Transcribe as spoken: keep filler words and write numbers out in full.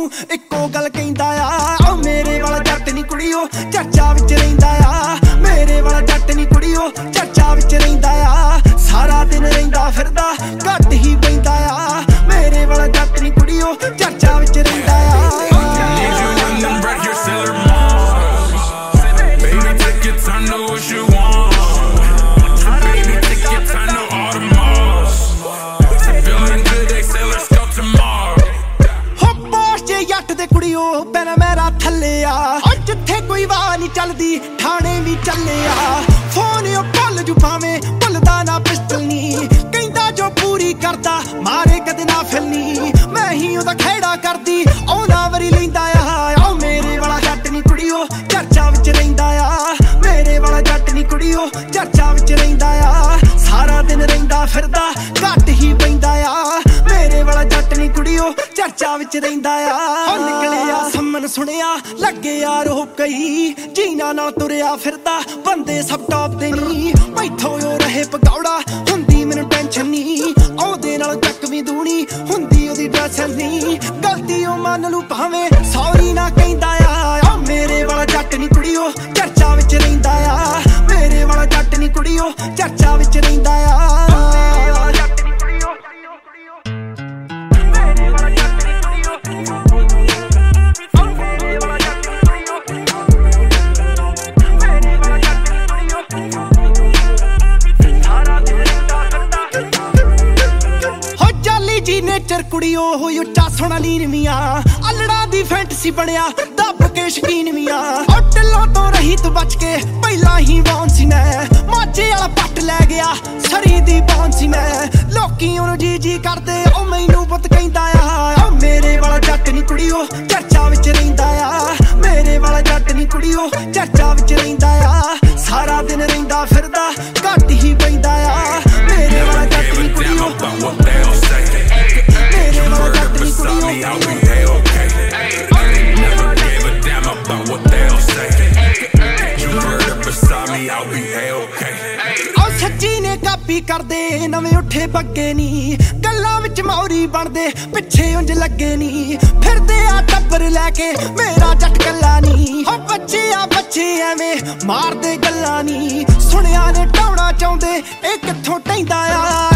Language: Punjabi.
ਨੂੰ ਇੱਕੋ ਗੱਲ ਕਹਿੰਦਾ ਆ ਓ ਮੇਰੇ ਵਾਲਾ ਜੱਟ ਨੀ ਕੁੜੀਓ ਚਰਚਾ ਵਿੱਚ ਰਹਿੰਦਾ ਆ ਮੇਰੇ ਵਾਲਾ ਜੱਟ ਨੀ ਕੁੜੀਓ ਚਰਚਾ ਵਿੱਚ ਰਹਿੰਦਾ ਆ ਸਾਰਾ ਦਿਨ ਰਹਿੰਦਾ ਫਿਰਦਾ ਘੱਟ ਹੀ ਪੈਂਦਾ ਆ ਮੇਰੇ ਵਾਲਾ ਜੱਟ ਨੀ ਕੁੜੀਓ ਚਰਚਾ ਵਿੱਚ ਰਹਿੰਦਾ ਆ ਕੁੜੀਓ ਪੈਣਾ ਮੇਰਾ ਥੱਲੇ ਆ ਜਿੱਥੇ ਕੋਈ ਵਾਹ ਨੀ ਚੱਲਦੀ ਠਾਣੇ ਵੀ ਚੱਲੇ ਆ ਫੋਨ ਉਹ ਭੁੱਲ ਜੂ ਭਾਵੇਂ ਭੁੱਲਦਾ ਨਾ ਪਿਸਟਲ ਨੀ ਕਹਿੰਦਾ ਜੋ ਪੂਰੀ ਕਰਦਾ ਮਾਰੇ ਕਦੇ ਨਾ ਫਿਲਨੀ ਮੈਂ ਹੀ ਉਹਦਾ ਖੇੜਾ ਕਰਦੀ ਆਉਂਦਾ ਵਰੀ ਲੈਂਦਾ ਆ ਓ ਮੇਰੇ ਵਾਲਾ ਜੱਟ ਨੀ ਕੁੜੀਓ ਚਰਚਾ ਵਿੱਚ ਰਹਿੰਦਾ ਆ ਮੇਰੇ ਵਾਲਾ ਜੱਟ ਨੀ ਕੁੜੀਓ ਚਰਚਾ ਵਿੱਚ ਰਹਿੰਦਾ ਆ ਸਾਰਾ ਦਿਨ ਰਹਿੰਦਾ ਫਿਰਦਾ ਘੱਟ ਹੀ ਪੈਂਦਾ ਆ ਮੇਰੇ ਵਾਲਾ ਜੱਟ ਨੀ ਕੁੜੀਓ ਚਰਚਾ ਵਿੱਚ ਰਹਿੰਦਾ ਆ ਨਿਕਲਿਆ ਸੰਮਨ ਸੁਣਿਆ ਲੱਗੇ ਯਾਰ ਉਹ ਕਈ ਜੀਨਾ ਨਾਲ ਤੁਰਿਆ ਫਿਰਦਾ ਬੰਦੇ ਸਭ ਟੌਪ ਤੇ ਨੀ ਮੈਥੋਂ ਉਹ ਰਹੇ ਪਕੌੜਾ ਹੁੰਦੀ ਮੈਨੂੰ ਟੈਨਸ਼ਨ ਨੀ ਉਹਦੇ ਨਾਲ ਚੱਕ ਵੀ ਦੂਣੀ ਹੁੰਦੀ ਉਹਦੀ ਡਰੈਸ ਨੀ ਗਲਤੀ ਉਹ ਮੰਨ ਲੂ ਭਾਵੇਂ ਸੌਰੀ ਨਾ ਕਹਿੰਦਾ ਆ ਓ ਮੇਰੇ ਵਾਲਾ ਜੱਟ ਨੀ ਕੁੜੀਓ ਚਰਚਾ ਵਿੱਚ ਰਹਿੰਦਾ ਆ ਮੇਰੇ ਵਾਲਾ ਜੱਟ ਨੀ ਕੁੜੀਓ ਚਰਚਾ ਵਿੱਚ ਰਹਿੰਦਾ ਆ ਨੇਚਰ ਕੁੜੀਓ ਹੋਈ ਉੱਚਾ ਸੋਹਣਾ ਲੀਨ ਮੀਆਂ ਅਲੜਾ ਦੀ ਫੈਂਟਸੀ ਬਣਿਆ ਦੱਬ ਕੇ ਸ਼ਕੀਨ ਮੀਆਂ ਓ ਢਿੱਲੋਂ ਤੋਂ ਰਹੀ ਤੂੰ ਬਚ ਕੇ ਪਹਿਲਾਂ ਹੀ ਬੌਨ ਸੀ ਮੈਂ ਮਾਝੇ ਵਾਲਾ ਪੱਟ ਲੈ ਗਿਆ ਸਰੀ ਦੀ ਬੌਨ ਸੀ ਮੈਂ ਲੋਕੀ ਉਹਨੂੰ ਜੀ ਜੀ ਕਰਦੇ ਉਹ ਮੈਨੂੰ ਪੁੱਤ ਕਹਿੰਦਾ ਆ ਓ ਮੇਰੇ ਵਾਲਾ ਜੱਟ ਨੀ ਕੁੜੀਓ ਚਰਚਾ ਵਿੱਚ ਰਹਿੰਦਾ ਆ ਮੇਰੇ ਵਾਲਾ ਜੱਟ ਨੀ ਕੁੜੀਓ ਚਰਚਾ ਵਿੱਚ ਰਹਿੰਦਾ ਆ ਸਾਰਾ ਦਿਨ ਰਹਿੰਦਾ ਫਿਰਦਾ ਘੱਟ ਹੀ ਪੈਂਦਾ ਆ ਮੇਰੇ ਵਾਲਾ ਜੱਟ ਨੀ ਕੁੜੀਓ I'll be A-okay. Never gave a damn about what they'll say. You murder beside me, I'll be A-okay. ਓ ਸੱਚੀ ਨੇ ਕਾਪੀ ਕਰਦੇ ਨਵੇਂ ਉੱਠੇ ਬੱਗੇ ਨੀ ਗੱਲਾਂ ਵਿੱਚ ਮੌਰੀ ਬਣਦੇ ਪਿੱਛੇ ਉਂਝ ਲੱਗੇ ਨੀ ਫਿਰਦੇ ਆ ਟੱਬਰ ਲੈ ਕੇ ਮੇਰਾ ਜੱਟ ਕੱਲਾ ਨੀ ਓ ਬੱਚੇ ਆ ਬੱਚੇ ਐਵੇਂ ਮਾਰਦੇ ਗੱਲਾਂ ਨੀ ਸੁਣਿਆ ਨੇ ਟਾਉਣਾ ਚਾਹੁੰਦੇ ਇਹ ਕਿੱਥੋਂ ਟੈਂਦਾ ਆ